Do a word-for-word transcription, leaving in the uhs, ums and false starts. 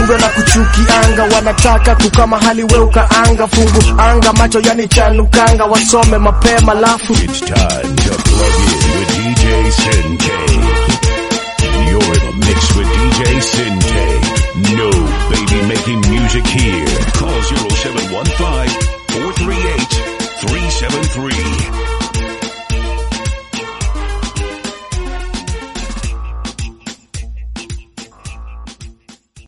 kumbe na kuchukianga, wanataka kukama hali we ukaanga, fungu anga macho yani chanukanga, wasome mapema lafu. It's time to plug in with D J Sen K.